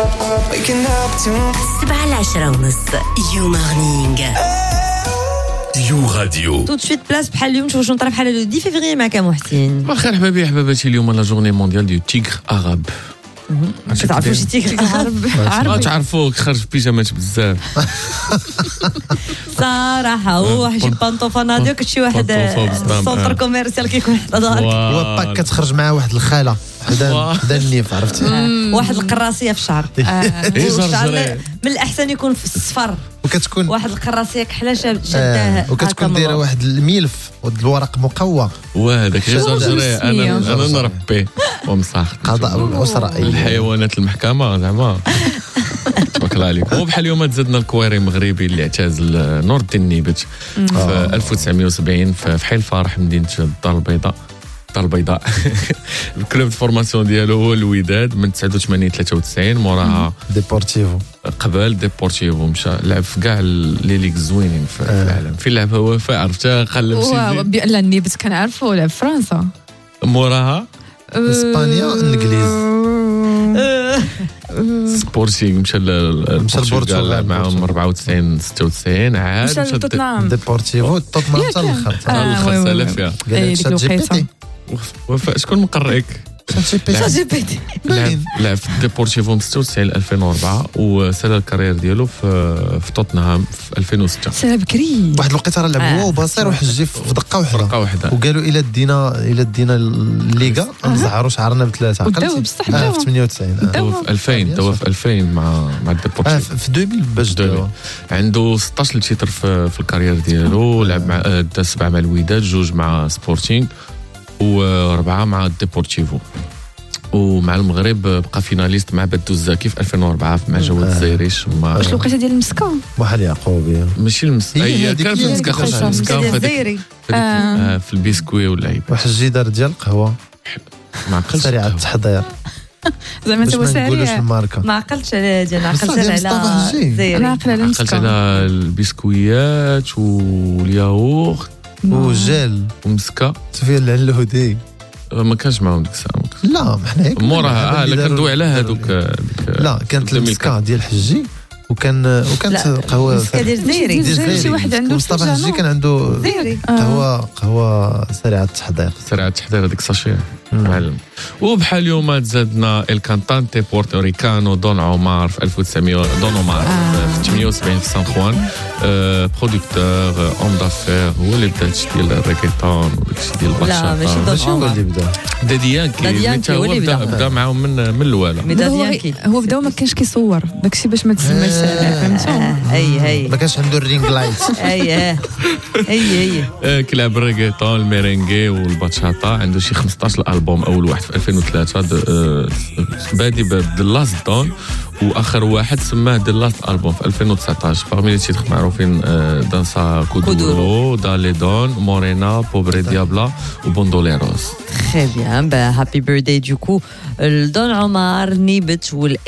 waking up to 7:10 You Morning. You Radio. Tout de suite place بحال اليوم نشوفوا نطرح بحال le 10 février معك محسن. بخير حبايبي حباباتي اليوم لا جورني مونديال دو تيغر عرب. تعرفوا شي تيغر عربي تعرفوا خرج في بيجامات بزاف صراحه هو شي بانطوفه ناضيه كتشي واحد السونتر كوميرسيال كيكون حدا دارك هو باك كتخرج مع واحد الخاله حدا النيف عرفتي واحد القراصيه في الشعر من الاحسن يكون في الصفر وكتكون واحد القراصيه كحله شاداه وكتكون دايره واحد الملف والورق مقوى وهذاك غير جرجري انا نربي ومصاح قضاء الاسره الحيوانات المحكمه زعما تبارك الله عليك. وبحال اليوم تزادنا الكويري مغربي اللي اعتزل نور الدين نيبت في 1970 في حي الفرح مدينه الدار البيضاء الكلوب فورماسيون ديالو هو الوداد من 89 93 موراها ديبورتيفو قبل ديبورتيفو مشى لعب في كاع لي ليغ زوينين في العالم. فين لعب هو عرفتها قلب سيدي بان النيبت كنعرفو لعب فرنسا موراها اسبانيا الانجليز سبورتينغ مشى للبرتغال لعب معاهم 94 96 عاد مشى لتوتنهام ديبورتيفو توتنهام حتى الاخر سالا فيها وفاء شكون مقرئك جي بي تي لعب في ديبورتيفو من 96 ل 2004 وسال الكارير ديالو في توتنهام في 2006 سالا بكري واحد الوقيته راه لعب هو وبصير وحجي في دقه واحده وقالوا الى دينا الليغا نزعروا شعرنا بثلاثه وداو بصح في 98 دوا في 2000 مع ديبورتيفو في 2000 باش عنده 16 تيتر في الكارير ديالو لعب مع 7 مع الوداد 2 مع سبورتينغ و4 مع ديبورتيفو ومع المغرب بقى فيناليست مع بدو الزاكي في 2004 مع جواد الزيريش واش الوقيته ديال المسكه بحال يعقوبيه ماشي هي كان في المسكه خرج في المسكه في البسكوي واللعيبه واحد الجدار ديال القهوه معقلش سريعه التحضير زعما انت سريع ما عقلتش على ديال عقلت على زيري انا عقلت على المسكه عقلت على البسكويات والياغورت وجيل ومسكه سفيان العلودي ما كانش معاهم ديك الساعه لا حنا موراها لا كندوي على هذوك لا كانت المسكه ديال الحجي وكانت قهوه ديال زيري شي واحد عنده مصطفى الحجي كان عنده زيري قهوه سريعه التحضير هذيك ساشي معلم. وبحال اليوم تزادنا الكانتانتي بورتوريكانو دون عمر في 1900 دون عمر في 78 في سان خوان برودكتور اون دافير هو اللي بدا هادشي ديال الريكيتون وداكشي ديال الباشا لا ماشي هو اللي بدا داديانكي هو بدا معاهم من الاولى هو بدا ما كانش كيصور داكشي باش ما تسماش فهمتوا هي ما كانش عنده الرينغ لايت هي كيلعب الريكيتون الميرينغي والباتشاتا عنده شي 15 البوم اول واحد في 2003 بادي بThe Last Dawn واخر واحد سماه The Last Album في 2019 parmi les titres معروفين دانسا كودورو دالي دون مورينا بوبري ديابلا وبوندوليروس. Très bien, bah happy birthday du coup Don Omar Nibet